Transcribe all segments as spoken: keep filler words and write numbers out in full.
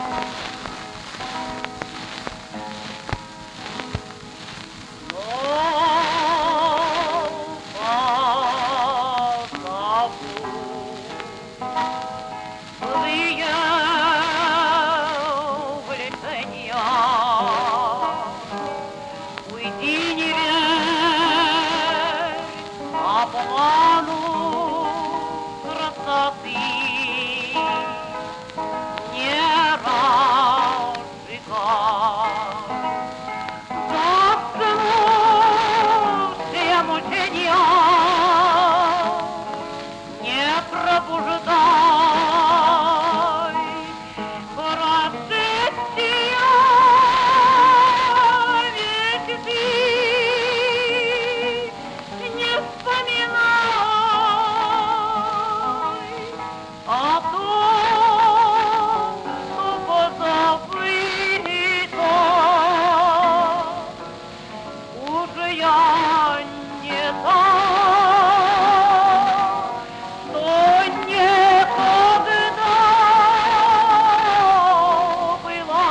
Плану красоты не разжигай. Заснувшие мучения не пробуждай. Прошедшие мечты не вспоминай. О том, что позабыто, уже я не та, что никогда была.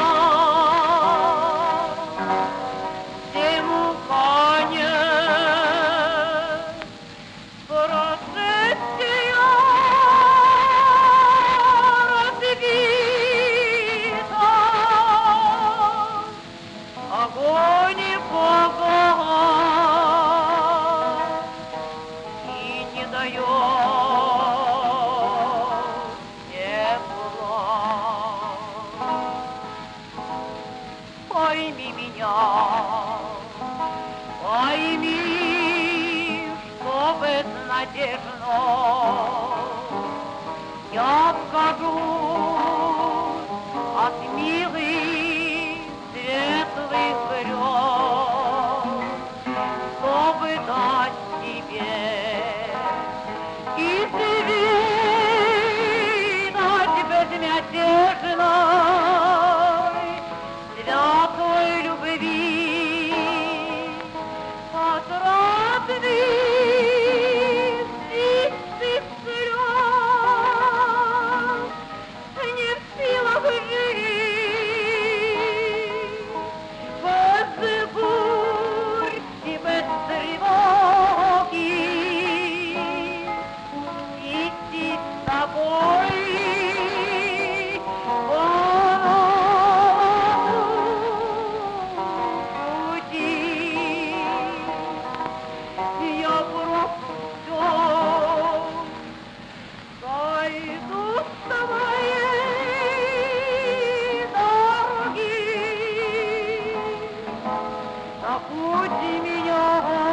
Всему конец, прошедшая огонь и погас и не дает тепла. Пойми меня, пойми, что безнадежно я откажусь от милых светлых грез, чтобы дать тебе и свидать безмятежной святой любви отрадных чистых слез, не в силах жить без бурь и без тревоги, идти с тобой по пути. Я просто сойду с твоей дороги, забудь меня.